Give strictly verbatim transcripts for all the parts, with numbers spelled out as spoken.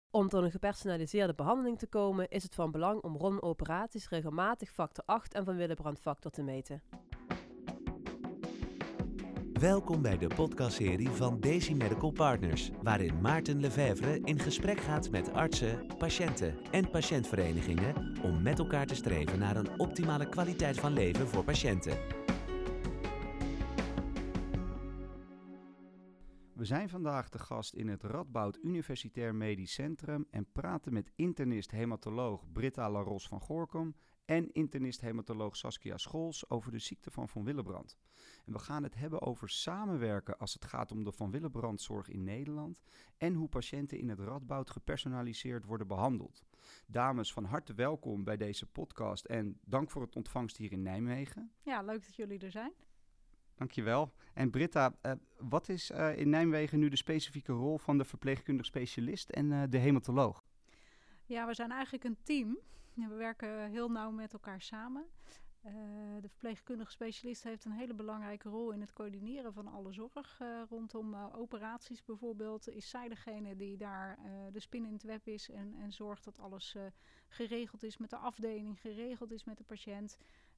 Om tot een gepersonaliseerde behandeling te komen is het van belang om rondom operaties regelmatig factor acht en van Willebrand factor te meten. Welkom bij de podcastserie van Daisy Medical Partners, waarin Maarten Lefevre in gesprek gaat met artsen, patiënten en patiëntverenigingen om met elkaar te streven naar een optimale kwaliteit van leven voor patiënten. We zijn vandaag te gast in het Radboud Universitair Medisch Centrum en praten met internist-hematoloog Britta Laros van Goorkom en internist-hematoloog Saskia Scholz over de ziekte van Van Willebrand. En we gaan het hebben over samenwerken als het gaat om de Van Willebrandzorg in Nederland en hoe patiënten in het Radboud gepersonaliseerd worden behandeld. Dames, van harte welkom bij deze podcast en dank voor het ontvangst hier in Nijmegen. Ja, leuk dat jullie er zijn. Dankjewel. En Britta, uh, wat is uh, in Nijmegen nu de specifieke rol van de verpleegkundig specialist en uh, de hematoloog? Ja, we zijn eigenlijk een team. We werken heel nauw met elkaar samen. Uh, de verpleegkundige specialist heeft een hele belangrijke rol in het coördineren van alle zorg uh, rondom uh, operaties bijvoorbeeld. Is zij degene die daar uh, de spin in het web is en, en zorgt dat alles uh, geregeld is met de afdeling, geregeld is met de patiënt.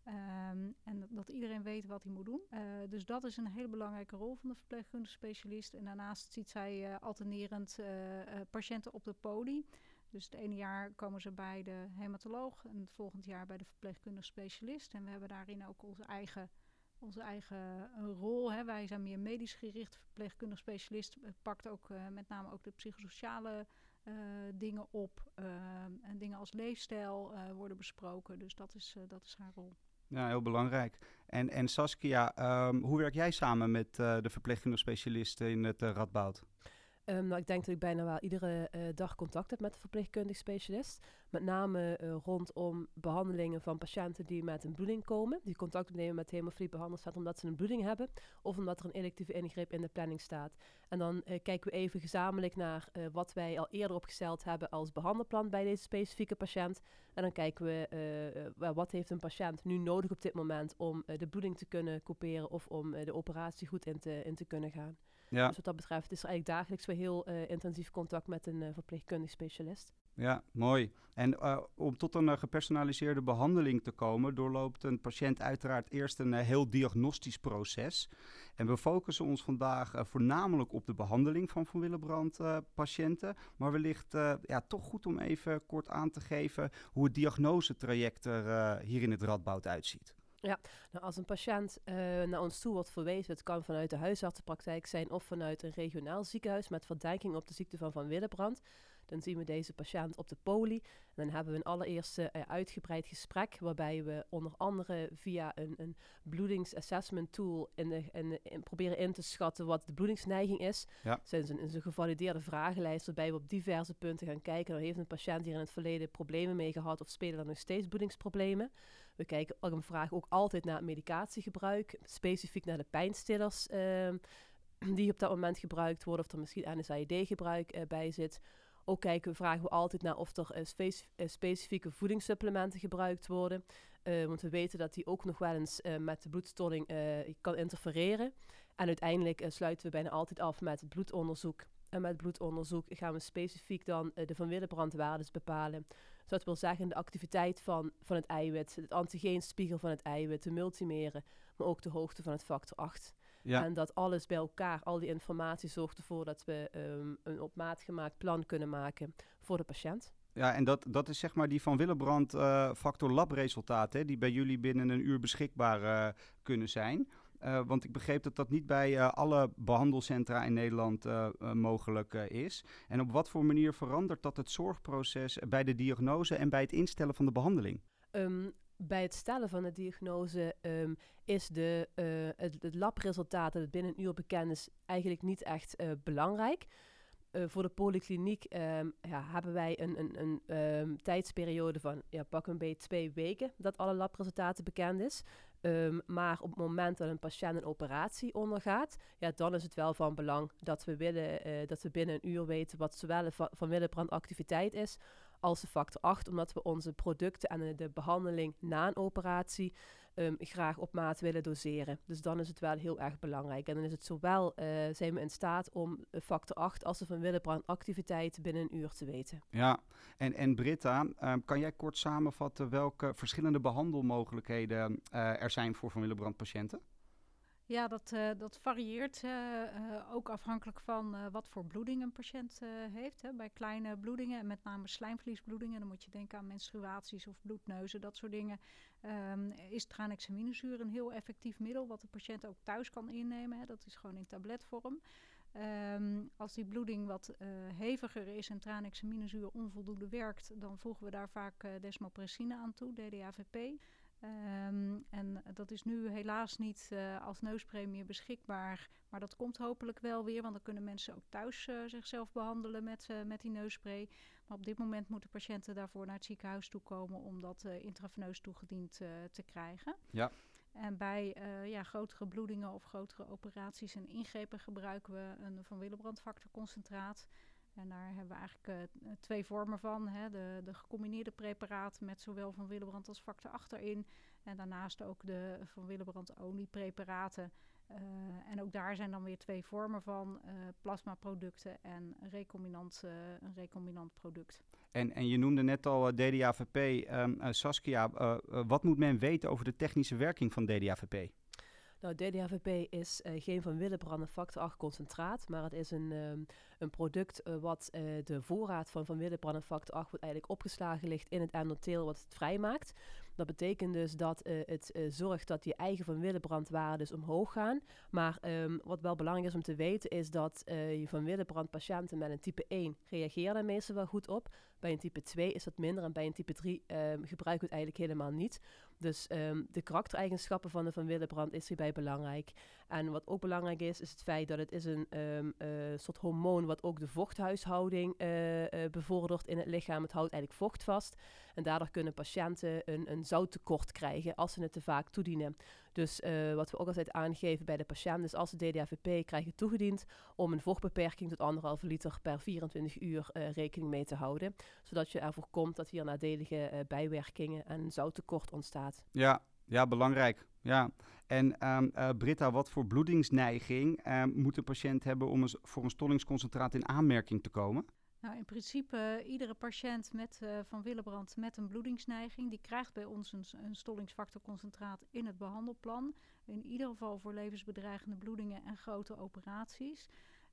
Um, en dat, dat iedereen weet wat hij moet doen. Uh, dus dat is een hele belangrijke rol van de verpleegkundige specialist. En daarnaast ziet zij uh, alternerend uh, uh, patiënten op de poli. Dus het ene jaar komen ze bij de hematoloog en het volgend jaar bij de verpleegkundige specialist. En we hebben daarin ook onze eigen, onze eigen uh, rol. Hè. Wij zijn meer medisch gericht. Verpleegkundige specialist uh, pakt ook uh, met name ook de psychosociale uh, dingen op. Uh, en dingen als leefstijl uh, worden besproken. Dus dat is, uh, dat is haar rol. Ja, heel belangrijk. En, en Saskia, um, hoe werk jij samen met uh, de verpleegkundige specialisten in het uh, Radboud? Um, nou, ik denk dat ik bijna wel iedere uh, dag contact heb met de verpleegkundig specialist. Met name uh, rondom behandelingen van patiënten die met een bloeding komen. Die contact opnemen met hemofilie behandelstaat omdat ze een bloeding hebben. Of omdat er een electieve ingreep in de planning staat. En dan uh, kijken we even gezamenlijk naar uh, wat wij al eerder opgesteld hebben als behandelplan bij deze specifieke patiënt. En dan kijken we uh, uh, wat heeft een patiënt nu nodig op dit moment om uh, de bloeding te kunnen couperen of om uh, de operatie goed in te, in te kunnen gaan. Ja. Dus wat dat betreft is er eigenlijk dagelijks weer heel uh, intensief contact met een uh, verpleegkundig specialist. Ja, mooi. En uh, om tot een uh, gepersonaliseerde behandeling te komen, doorloopt een patiënt uiteraard eerst een uh, heel diagnostisch proces. En we focussen ons vandaag uh, voornamelijk op de behandeling van Van Willebrand uh, patiënten. Maar wellicht uh, ja, toch goed om even kort aan te geven hoe het diagnosetraject er uh, hier in het Radboud uitziet. Ja, nou als een patiënt uh, naar ons toe wordt verwezen, het kan vanuit de huisartsenpraktijk zijn of vanuit een regionaal ziekenhuis met verdenking op de ziekte van Van Willebrand. Dan zien we deze patiënt op de poli en dan hebben we een allereerste uh, uitgebreid gesprek waarbij we onder andere via een, een bloedingsassessment tool in de, in de, in proberen in te schatten wat de bloedingsneiging is. Ja. Het is een, een gevalideerde vragenlijst waarbij we op diverse punten gaan kijken. Dan heeft een patiënt hier in het verleden problemen mee gehad of spelen er nog steeds bloedingsproblemen. We kijken ook een vraag ook altijd naar het medicatiegebruik, specifiek naar de pijnstillers uh, die op dat moment gebruikt worden of er misschien N S A I D-gebruik uh, bij zit. Ook kijken, vragen we altijd naar of er uh, speci- uh, specifieke voedingssupplementen gebruikt worden. Uh, want we weten dat die ook nog wel eens uh, met de bloedstolling uh, kan interfereren. En uiteindelijk uh, sluiten we bijna altijd af met het bloedonderzoek. En met het bloedonderzoek gaan we specifiek dan uh, de Van Willebrandwaardes bepalen. Dus dat wil zeggen de activiteit van, van het eiwit, het antigeenspiegel van het eiwit, de multimeren, maar ook de hoogte van het factor acht. Ja. En dat alles bij elkaar, al die informatie zorgt ervoor dat we um, een op maat gemaakt plan kunnen maken voor de patiënt. Ja, en dat, dat is zeg maar die Van Willebrand uh, factor labresultaten, die bij jullie binnen een uur beschikbaar uh, kunnen zijn. Uh, want ik begreep dat dat niet bij uh, alle behandelcentra in Nederland uh, uh, mogelijk uh, is. En op wat voor manier verandert dat het zorgproces bij de diagnose en bij het instellen van de behandeling? Um, bij het stellen van de diagnose um, is de, uh, het, het labresultaat dat het binnen een uur bekend is eigenlijk niet echt uh, belangrijk. Uh, voor de polykliniek um, ja, hebben wij een, een, een um, tijdsperiode van ja, pak een beetje twee weken dat alle labresultaten bekend is. Um, maar op het moment dat een patiënt een operatie ondergaat, ja, dan is het wel van belang dat we, willen, uh, dat we binnen een uur weten wat zowel de va- Van Willebrand activiteit is als de factor acht, omdat we onze producten en de behandeling na een operatie um, graag op maat willen doseren. Dus dan is het wel heel erg belangrijk. En dan is het zowel, uh, zijn we in staat om factor acht als de Van Willebrand activiteit binnen een uur te weten. Ja, en, en Britta, uh, kan jij kort samenvatten welke verschillende behandelmogelijkheden uh, er zijn voor Van Willebrand patiënten? Ja, dat, uh, dat varieert uh, uh, ook afhankelijk van uh, wat voor bloeding een patiënt uh, heeft. Hè. Bij kleine bloedingen, en met name slijmvliesbloedingen, dan moet je denken aan menstruaties of bloedneuzen, dat soort dingen. Um, is tranexaminezuur een heel effectief middel wat de patiënt ook thuis kan innemen. Hè. Dat is gewoon in tabletvorm. Um, als die bloeding wat uh, heviger is en tranexaminezuur onvoldoende werkt, dan voegen we daar vaak uh, desmopressine aan toe, D D A V P. Um, en dat is nu helaas niet uh, als neusspray meer beschikbaar. Maar dat komt hopelijk wel weer, want dan kunnen mensen ook thuis uh, zichzelf behandelen met, uh, met die neusspray. Maar op dit moment moeten patiënten daarvoor naar het ziekenhuis toe komen om dat uh, intraveneus toegediend uh, te krijgen. Ja. En bij uh, ja, grotere bloedingen of grotere operaties en ingrepen gebruiken we een Van Willebrand factorconcentraat. En daar hebben we eigenlijk uh, twee vormen van. Hè. De, de gecombineerde preparaten met zowel Van Willebrand als factor acht erin. En daarnaast ook de Van Willebrand oliepreparaten. Uh, en ook daar zijn dan weer twee vormen van. Uh, plasmaproducten en recombinant, uh, een recombinant product. En, en je noemde net al uh, D D A V P. Um, uh, Saskia, uh, uh, wat moet men weten over de technische werking van D D A V P? Nou, D D A V P is uh, geen Van Willebrand factor acht concentraat, maar het is een, um, een product uh, wat uh, de voorraad van Van Willebrand factor acht wordt eigenlijk opgeslagen ligt in het endotheel wat het vrijmaakt. Dat betekent dus dat uh, het uh, zorgt dat je eigen Van Willebrand waarden omhoog gaan. Maar um, wat wel belangrijk is om te weten is dat uh, je Van Willebrand patiënten met een type één reageren daar meestal wel goed op. Bij een type twee is dat minder en bij een type drie um, gebruiken we het eigenlijk helemaal niet. Dus um, de karaktereigenschappen van de Van Willebrand is hierbij belangrijk. En wat ook belangrijk is, is het feit dat het is een um, uh, soort hormoon wat ook de vochthuishouding uh, uh, bevordert in het lichaam. Het houdt eigenlijk vocht vast. En daardoor kunnen patiënten een, een zouttekort krijgen als ze het te vaak toedienen. Dus uh, wat we ook altijd aangeven bij de patiënt is als ze D D A V P krijgen toegediend om een vochtbeperking tot anderhalve liter per vierentwintig uur uh, rekening mee te houden. Zodat je ervoor komt dat hier nadelige uh, bijwerkingen en een zouttekort ontstaat. Ja, ja, belangrijk. Ja. En um, uh, Britta, wat voor bloedingsneiging uh, moet de patiënt hebben om een, voor een stollingsconcentraat in aanmerking te komen? Nou, in principe uh, iedere patiënt met uh, Van Willebrand met een bloedingsneiging, die krijgt bij ons een, een stollingsfactorconcentraat in het behandelplan. In ieder geval voor levensbedreigende bloedingen en grote operaties.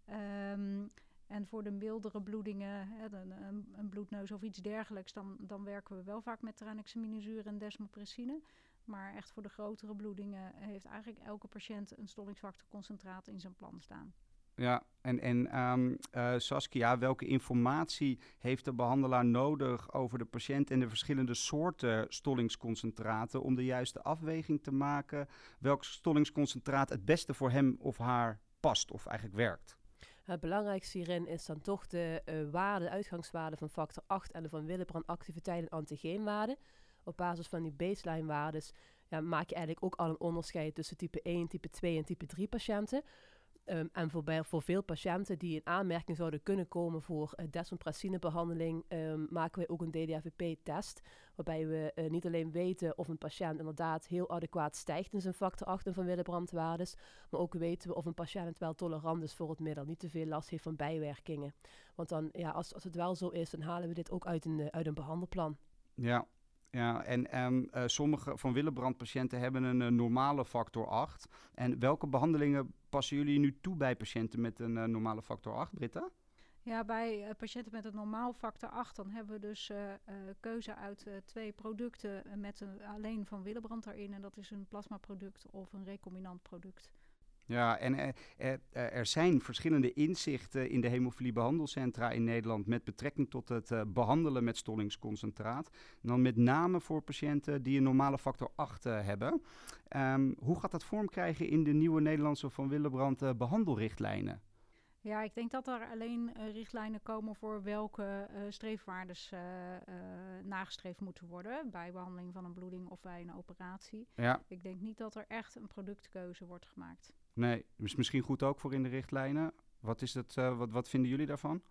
Um, en voor de mildere bloedingen, hè, een, een, een bloedneus of iets dergelijks, dan, dan werken we wel vaak met tranexaminezuur en desmopressine. Maar echt voor de grotere bloedingen heeft eigenlijk elke patiënt een stollingsfactorconcentraat in zijn plan staan. Ja, en, en um, uh, Saskia, welke informatie heeft de behandelaar nodig over de patiënt en de verschillende soorten stollingsconcentraten om de juiste afweging te maken welk stollingsconcentraat het beste voor hem of haar past of eigenlijk werkt? Het belangrijkste hierin is dan toch de uh, waarde, de uitgangswaarde van factor acht en de Van Willebrand activiteit en antigeenwaarden. Op basis van die baseline-waarden ja, maak je eigenlijk ook al een onderscheid tussen type één, type twee en type drie patiënten. Um, en voor, bij, voor veel patiënten die in aanmerking zouden kunnen komen voor uh, desmopressinebehandeling, um, maken wij ook een D D A V P-test. Waarbij we uh, niet alleen weten of een patiënt inderdaad heel adequaat stijgt in zijn factor acht en Van Willebrandwaardes, maar ook weten we of een patiënt wel tolerant is voor het middel, niet te veel last heeft van bijwerkingen. Want dan, ja, als, als het wel zo is, dan halen we dit ook uit een, uh, uit een behandelplan. Ja. Ja, en um, uh, sommige Van Willebrand-patiënten hebben een uh, normale factor acht. En welke behandelingen passen jullie nu toe bij patiënten met een uh, normale factor acht, Britta? Ja, bij uh, patiënten met een normaal factor acht, dan hebben we dus uh, uh, keuze uit uh, twee producten uh, met een, alleen Van Willebrand erin. En dat is een plasmaproduct of een recombinant product. Ja, en er, er, er zijn verschillende inzichten in de hemofiliebehandelcentra in Nederland met betrekking tot het uh, behandelen met stollingsconcentraat. En dan met name voor patiënten die een normale factor acht uh, hebben. Um, hoe gaat dat vorm krijgen in de nieuwe Nederlandse Van Willebrand uh, behandelrichtlijnen? Ja, ik denk dat er alleen uh, richtlijnen komen voor welke uh, streefwaardes uh, uh, nagestreefd moeten worden bij behandeling van een bloeding of bij een operatie. Ja. Ik denk niet dat er echt een productkeuze wordt gemaakt. Nee, is misschien goed ook voor in de richtlijnen. Wat is het, uh, wat, wat vinden jullie daarvan?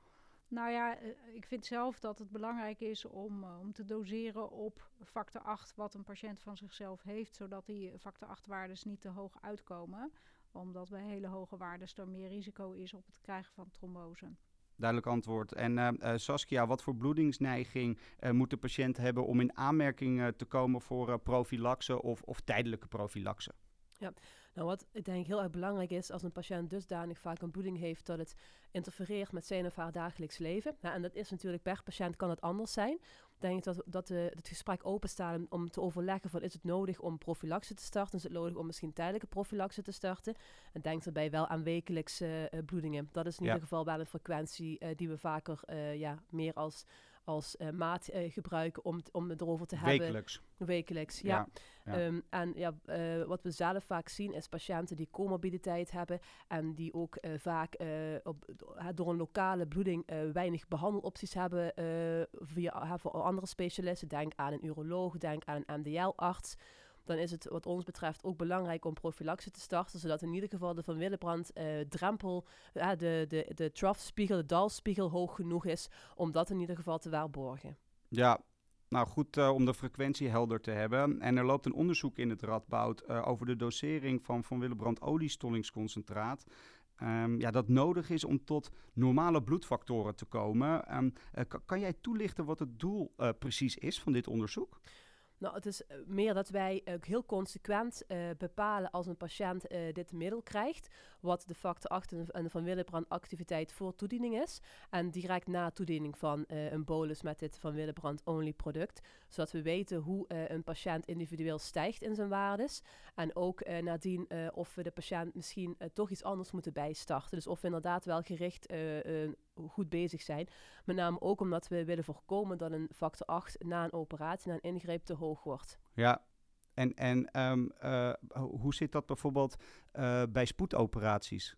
Nou ja, uh, ik vind zelf dat het belangrijk is om, uh, om te doseren op factor acht wat een patiënt van zichzelf heeft, zodat die factor acht waardes niet te hoog uitkomen. Omdat bij hele hoge waardes er meer risico is op het krijgen van trombose. Duidelijk antwoord. En uh, uh, Saskia, wat voor bloedingsneiging uh, moet de patiënt hebben om in aanmerking uh, te komen voor uh, profilaxe of, of tijdelijke profilaxe? Ja, nou wat ik denk heel erg belangrijk is als een patiënt dusdanig vaak een bloeding heeft dat het interfereert met zijn of haar dagelijks leven. Ja, en dat is natuurlijk per patiënt kan het anders zijn. Denk ik dat, dat de, het gesprek openstaat om te overleggen van is het nodig om profilaxe te starten? Is het nodig om misschien tijdelijke profilaxe te starten? En denk daarbij wel aan wekelijkse uh, bloedingen. Dat is in ja. ieder geval wel een frequentie uh, die we vaker uh, ja, meer als... als uh, maat uh, gebruiken om, t, om het erover te hebben. Wekelijks. Wekelijks, ja. ja, ja. Um, en ja, uh, wat we zelf vaak zien is patiënten die comorbiditeit hebben en die ook uh, vaak uh, op, door een lokale bloeding uh, weinig behandelopties hebben uh, via voor andere specialisten. Denk aan een uroloog, denk aan een M D L-arts. Dan is het wat ons betreft ook belangrijk om profilaxe te starten, zodat in ieder geval de Van Willebrand uh, drempel, uh, de, de, de troughspiegel, de dalspiegel hoog genoeg is, om dat in ieder geval te waarborgen. Ja, nou goed uh, om de frequentie helder te hebben. En er loopt een onderzoek in het Radboud uh, over de dosering van Van Willebrand oliestollingsconcentraat. Um, ja, dat nodig is om tot normale bloedfactoren te komen. Um, uh, k- kan jij toelichten wat het doel uh, precies is van dit onderzoek? Nou, het is uh, meer dat wij uh, heel consequent uh, bepalen als een patiënt uh, dit middel krijgt, wat de factor acht en de Van Willebrand activiteit voor toediening is. En direct na toediening van uh, een bolus met dit Van Willebrand only product. Zodat we weten hoe uh, een patiënt individueel stijgt in zijn waardes. En ook uh, nadien uh, of we de patiënt misschien uh, toch iets anders moeten bijstarten. Dus of we inderdaad wel gericht uh, uh, goed bezig zijn. Met name ook omdat we willen voorkomen dat een factor acht na een operatie, na een ingreep te hoog wordt. Ja, en, en um, uh, hoe zit dat bijvoorbeeld uh, bij spoedoperaties?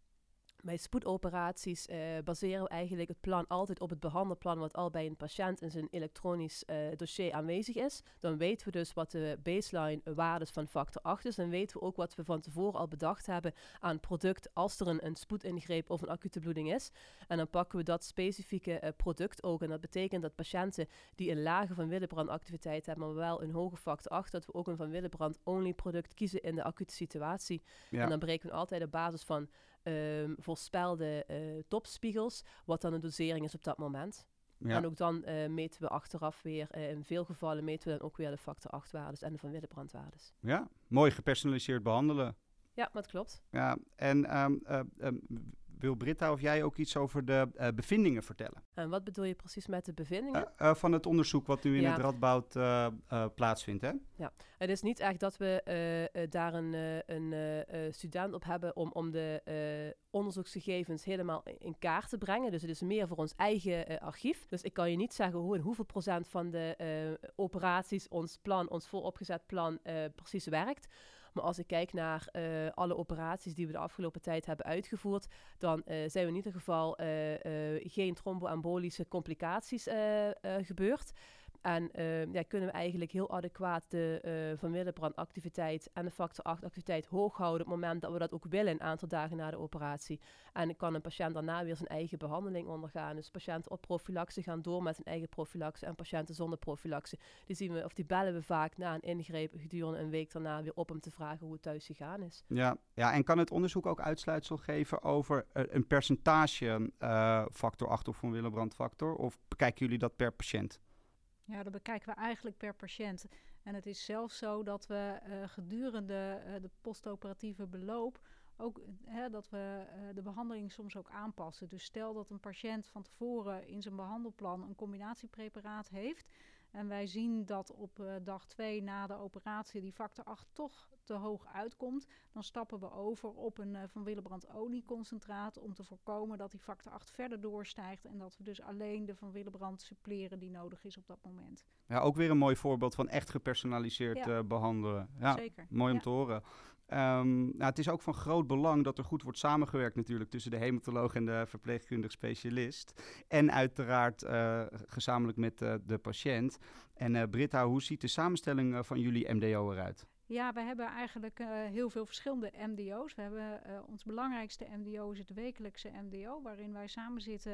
Bij spoedoperaties uh, baseren we eigenlijk het plan altijd op het behandelplan wat al bij een patiënt in zijn elektronisch uh, dossier aanwezig is. Dan weten we dus wat de baseline waardes van factor acht is. Dan weten we ook wat we van tevoren al bedacht hebben aan product als er een, een spoedingreep of een acute bloeding is. En dan pakken we dat specifieke uh, product ook. En dat betekent dat patiënten die een lage Van Willebrand activiteit hebben, maar wel een hoge factor acht, dat we ook een Van Willebrand only product kiezen in de acute situatie. Ja. En dan berekenen we altijd op basis van Um, voorspelde uh, topspiegels, wat dan de dosering is op dat moment. Ja. En ook dan uh, meten we achteraf weer, uh, in veel gevallen meten we dan ook weer de factor acht waardes en de Van Willebrand waardes. Ja, mooi gepersonaliseerd behandelen. Ja, dat klopt. Ja, en um, uh, um, wil Britta of jij ook iets over de uh, bevindingen vertellen? En wat bedoel je precies met de bevindingen? Uh, uh, van het onderzoek wat nu in ja. het Radboud uh, uh, plaatsvindt, hè? Ja, het is niet echt dat we uh, uh, daar een, uh, een uh, student op hebben om, om de uh, onderzoeksgegevens helemaal in kaart te brengen. Dus het is meer voor ons eigen uh, archief. Dus ik kan je niet zeggen hoe en hoeveel procent van de uh, operaties ons plan, ons vooropgezet plan uh, precies werkt. Maar als ik kijk naar uh, alle operaties die we de afgelopen tijd hebben uitgevoerd, dan uh, zijn we in ieder geval uh, uh, geen tromboembolische complicaties uh, uh, gebeurd. En uh, ja, kunnen we eigenlijk heel adequaat de uh, Van Willebrand activiteit en de factor acht activiteit hoog houden op het moment dat we dat ook willen, een aantal dagen na de operatie. En kan een patiënt daarna weer zijn eigen behandeling ondergaan. Dus patiënten op profilaxe gaan door met hun eigen profilaxe en patiënten zonder profilaxe. Die zien we, of die bellen we vaak na een ingreep gedurende een week daarna weer op om te vragen hoe het thuis gegaan is. Ja, ja, en kan het onderzoek ook uitsluitsel geven over uh, een percentage uh, factor acht of Van Willebrand factor? Of bekijken jullie dat per patiënt? Ja, dat bekijken we eigenlijk per patiënt. En het is zelfs zo dat we uh, gedurende uh, de postoperatieve beloop ook hè, dat we uh, de behandeling soms ook aanpassen. Dus stel dat een patiënt van tevoren in zijn behandelplan een combinatiepreparaat heeft. En wij zien dat op uh, dag twee na de operatie die factor acht toch te hoog uitkomt. Dan stappen we over op een uh, Van Willebrand olieconcentraat om te voorkomen dat die factor acht verder doorstijgt. En dat we dus alleen de Van Willebrand suppleren die nodig is op dat moment. Ja, ook weer een mooi voorbeeld van echt gepersonaliseerd ja. uh, behandelen. Ja, zeker. Mooi om ja. te horen. Um, nou, het is ook van groot belang dat er goed wordt samengewerkt natuurlijk tussen de hematoloog en de verpleegkundig specialist. En uiteraard uh, gezamenlijk met uh, de patiënt. En uh, Britta, hoe ziet de samenstelling uh, van jullie M D O eruit? Ja, we hebben eigenlijk uh, heel veel verschillende M D O's. We hebben uh, ons belangrijkste M D O is het wekelijkse M D O, waarin wij samen zitten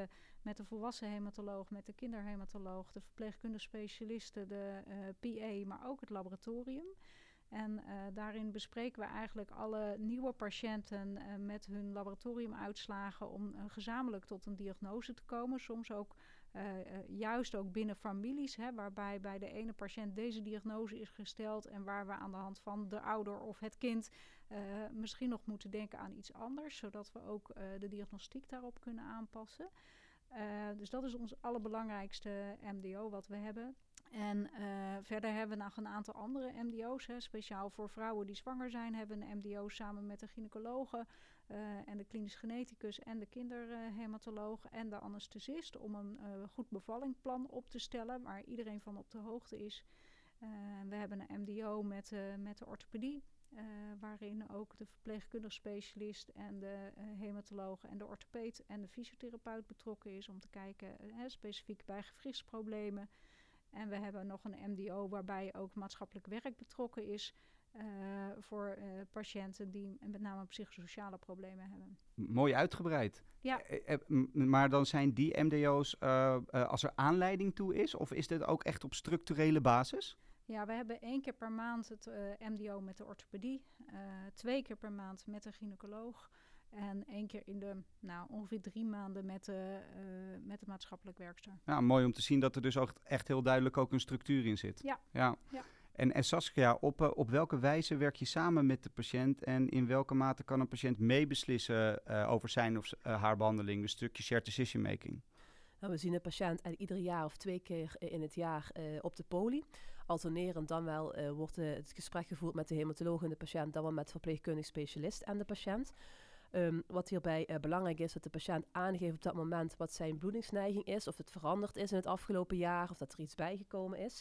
met de volwassen hematoloog, met de kinderhematoloog, de verpleegkundige specialisten, de uh, P A, maar ook het laboratorium. En uh, daarin bespreken we eigenlijk alle nieuwe patiënten uh, met hun laboratoriumuitslagen om uh, gezamenlijk tot een diagnose te komen. Soms ook uh, uh, juist ook binnen families, hè, waarbij bij de ene patiënt deze diagnose is gesteld en waar we aan de hand van de ouder of het kind uh, misschien nog moeten denken aan iets anders, zodat we ook uh, de diagnostiek daarop kunnen aanpassen. Uh, dus dat is ons allerbelangrijkste M D O wat we hebben. En uh, verder hebben we nog een aantal andere M D O's. Hè. Speciaal voor vrouwen die zwanger zijn hebben we een M D O samen met de gynaecologe uh, en de klinisch geneticus en de kinderhematoloog en de anesthesist om een uh, goed bevallingplan op te stellen waar iedereen van op de hoogte is. Uh, we hebben een M D O met, uh, met de orthopedie. Uh, waarin ook de verpleegkundig specialist en de uh, hematoloog en de orthopeed en de fysiotherapeut betrokken is om te kijken uh, specifiek bij gewrichtsproblemen. En we hebben nog een M D O waarbij ook maatschappelijk werk betrokken is uh, voor uh, patiënten die met name psychosociale problemen hebben. Mooi uitgebreid. Ja. Uh, uh, maar dan zijn die M D O's uh, uh, als er aanleiding toe is, of is dit ook echt op structurele basis? Ja, we hebben één keer per maand het uh, M D O met de orthopedie, uh, twee keer per maand met de gynaecoloog en één keer in de nou, ongeveer drie maanden met de, uh, met de maatschappelijk werkster. Ja, mooi om te zien dat er dus ook echt heel duidelijk ook een structuur in zit. Ja. ja. ja. En, en Saskia, op, uh, op welke wijze werk je samen met de patiënt en in welke mate kan een patiënt meebeslissen uh, over zijn of uh, haar behandeling, een stukje shared decision making? Nou, we zien de patiënt eigenlijk ieder jaar of twee keer in het jaar uh, op de poli. Alternerend dan wel uh, wordt uh, het gesprek gevoerd met de hematoloog en de patiënt, dan wel met de verpleegkundig specialist en de patiënt. Um, wat hierbij uh, belangrijk is, dat de patiënt aangeeft op dat moment wat zijn bloedingsneiging is, of het veranderd is in het afgelopen jaar, of dat er iets bijgekomen is.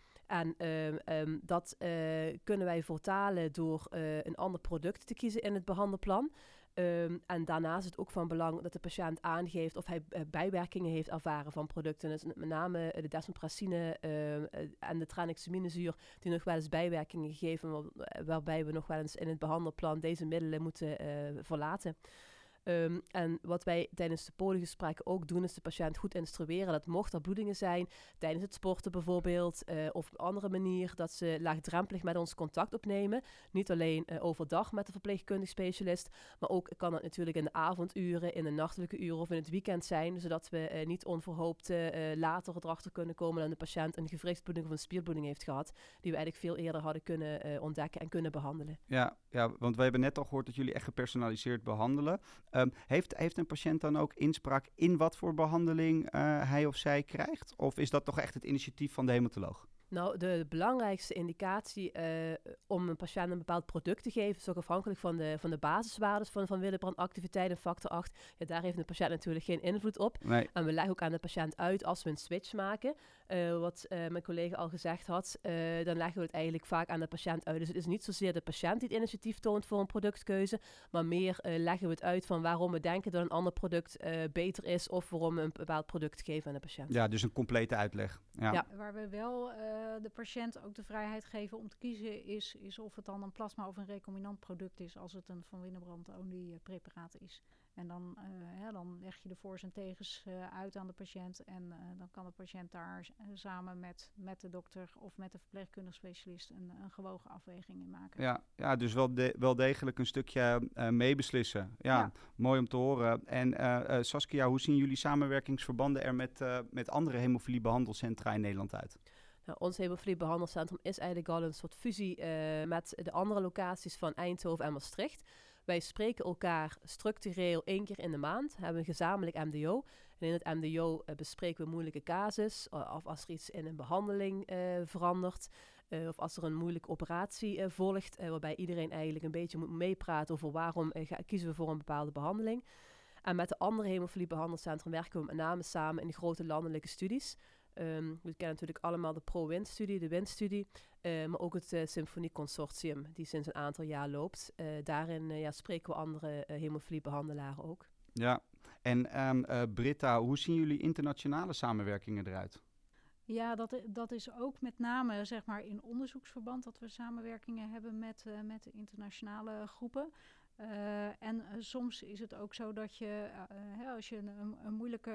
En um, um, dat uh, kunnen wij vertalen door uh, een ander product te kiezen in het behandelplan. Um, en daarnaast is het ook van belang dat de patiënt aangeeft of hij uh, bijwerkingen heeft ervaren van producten. Dus met name uh, de desmopressine uh, uh, en de tranexaminezuur die nog wel eens bijwerkingen geven, waar, waarbij we nog wel eens in het behandelplan deze middelen moeten uh, verlaten. Um, en wat wij tijdens de poliegesprekken ook doen, is de patiënt goed instrueren dat mocht er bloedingen zijn, tijdens het sporten bijvoorbeeld, uh, of op een andere manier, dat ze laagdrempelig met ons contact opnemen. Niet alleen uh, overdag met de verpleegkundig specialist, maar ook kan het natuurlijk in de avonduren, in de nachtelijke uren of in het weekend zijn, zodat we uh, niet onverhoopt uh, later erachter kunnen komen dat de patiënt een gewrichtsbloeding of een spierbloeding heeft gehad, die we eigenlijk veel eerder hadden kunnen uh, ontdekken en kunnen behandelen. Ja, ja, want we hebben net al gehoord dat jullie echt gepersonaliseerd behandelen. Um, heeft, heeft een patiënt dan ook inspraak in wat voor behandeling uh, hij of zij krijgt? Of is dat toch echt het initiatief van de hematoloog? Nou, de belangrijkste indicatie uh, om een patiënt een bepaald product te geven is ook afhankelijk van de, van de basiswaardes van, van Willebrand-activiteit en factor acht. Ja, daar heeft de patiënt natuurlijk geen invloed op. Nee. En we leggen ook aan de patiënt uit als we een switch maken. Uh, wat uh, mijn collega al gezegd had, uh, dan leggen we het eigenlijk vaak aan de patiënt uit. Dus het is niet zozeer de patiënt die het initiatief toont voor een productkeuze, maar meer uh, leggen we het uit van waarom we denken dat een ander product uh, beter is of waarom we een bepaald product geven aan de patiënt. Ja, dus een complete uitleg. Ja. Ja. Waar we wel uh, de patiënt ook de vrijheid geven om te kiezen is, is of het dan een plasma of een recombinant product is als het een Van Willebrand-olie preparaat is. En dan, uh, hè, dan leg je de voor's en tegens uh, uit aan de patiënt en uh, dan kan de patiënt daar uh, samen met, met de dokter of met de verpleegkundig specialist een, een gewogen afweging in maken. Ja, ja dus wel, de, wel degelijk een stukje uh, meebeslissen. Ja, ja, mooi om te horen. En uh, uh, Saskia, hoe zien jullie samenwerkingsverbanden er met, uh, met andere hemofiliebehandelcentra in Nederland uit? Nou, ons hemofiliebehandelcentrum is eigenlijk al een soort fusie uh, met de andere locaties van Eindhoven en Maastricht. Wij spreken elkaar structureel één keer in de maand, hebben een gezamenlijk M D O. En in het M D O uh, bespreken we moeilijke casus, uh, of als er iets in een behandeling uh, verandert, uh, of als er een moeilijke operatie uh, volgt, uh, waarbij iedereen eigenlijk een beetje moet meepraten over waarom uh, ga, kiezen we voor een bepaalde behandeling. En met de andere hemofiliebehandelcentrum werken we met name samen in de grote landelijke studies. Um, we kennen natuurlijk allemaal de Pro-Win-studie, de Win-studie, uh, maar ook het uh, Symfonie-consortium die sinds een aantal jaar loopt. Uh, daarin uh, ja, spreken we andere uh, hemofiliebehandelaren ook. Ja, en um, uh, Britta, hoe zien jullie internationale samenwerkingen eruit? Ja, dat, dat is ook met name zeg maar, in onderzoeksverband dat we samenwerkingen hebben met, uh, met de internationale groepen. Uh, en uh, soms is het ook zo dat je, uh, uh, als je een, een moeilijke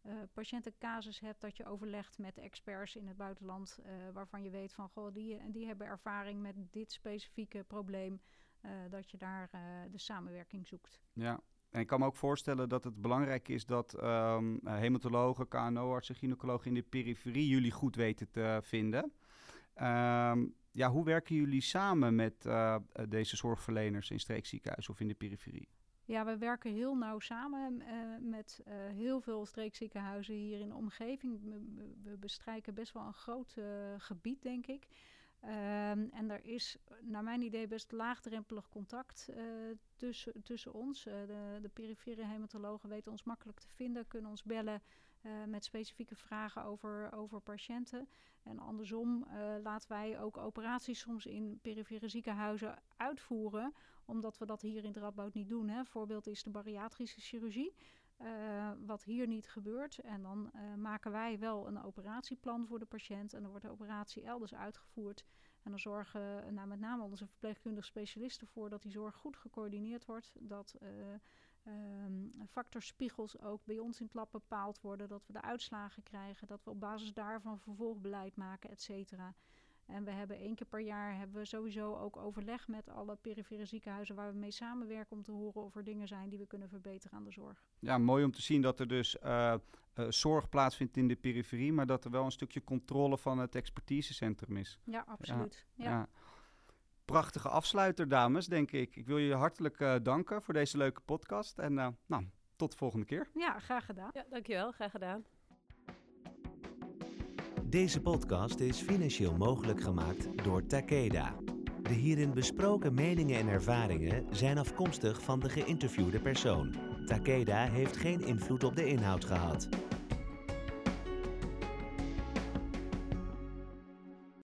uh, patiëntencasus hebt, dat je overlegt met experts in het buitenland, uh, waarvan je weet van, goh, die, die hebben ervaring met dit specifieke probleem, uh, dat je daar uh, de samenwerking zoekt. Ja. En ik kan me ook voorstellen dat het belangrijk is dat um, hematologen, K N O-artsen, gynaecologen in de periferie jullie goed weten te vinden. Um, ja, hoe werken jullie samen met uh, deze zorgverleners in streekziekenhuizen of in de periferie? Ja, we werken heel nauw samen uh, met uh, heel veel streekziekenhuizen hier in de omgeving. We, we bestrijken best wel een groot uh, gebied, denk ik. Um, en er is, naar mijn idee, best laagdrempelig contact uh, tussen, tussen ons. Uh, de, de perifere hematologen weten ons makkelijk te vinden, kunnen ons bellen uh, met specifieke vragen over, over patiënten. En andersom uh, laten wij ook operaties soms in perifere ziekenhuizen uitvoeren, omdat we dat hier in het Radboud niet doen. Hè. Voorbeeld is de bariatrische chirurgie. Uh, wat hier niet gebeurt. En dan uh, maken wij wel een operatieplan voor de patiënt. En dan wordt de operatie elders uitgevoerd. En dan zorgen uh, nou, met name onze verpleegkundige specialisten voor dat die zorg goed gecoördineerd wordt. Dat uh, um, factorspiegels ook bij ons in het lab bepaald worden. Dat we de uitslagen krijgen. Dat we op basis daarvan vervolgbeleid maken, et cetera. En we hebben één keer per jaar hebben we sowieso ook overleg met alle perifere ziekenhuizen waar we mee samenwerken om te horen of er dingen zijn die we kunnen verbeteren aan de zorg. Ja, mooi om te zien dat er dus uh, uh, zorg plaatsvindt in de periferie, maar dat er wel een stukje controle van het expertisecentrum is. Ja, absoluut. Ja, ja. Ja. Prachtige afsluiter, dames, denk ik. Ik wil je hartelijk uh, danken voor deze leuke podcast en uh, nou, tot de volgende keer. Ja, graag gedaan. Ja, dankjewel. Graag gedaan. Deze podcast is financieel mogelijk gemaakt door Takeda. De hierin besproken meningen en ervaringen zijn afkomstig van de geïnterviewde persoon. Takeda heeft geen invloed op de inhoud gehad.